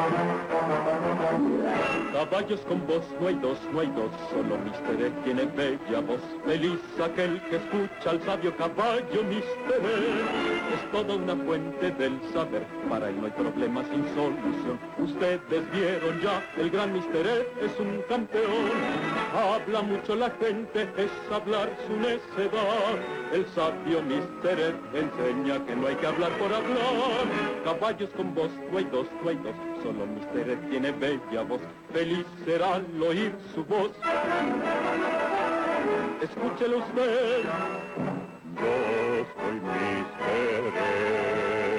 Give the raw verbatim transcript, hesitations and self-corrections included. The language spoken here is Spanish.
Caballos con voz no hay dos, no hay dos, solo mister E tiene bella voz. Feliz aquel que escucha al sabio caballo mister E. Es toda una fuente del saber, para él no hay problema sin solución. Ustedes vieron ya, el gran mister E es un campeón. Habla mucho la gente, es hablar su necedad. El sabio mister E enseña que no hay que hablar por hablar. Caballos con voz no hay dos, no hay dos, solo mister E tiene bella voz. Feliz será al oír su voz. Escúchelo usted. Yo soy mister E.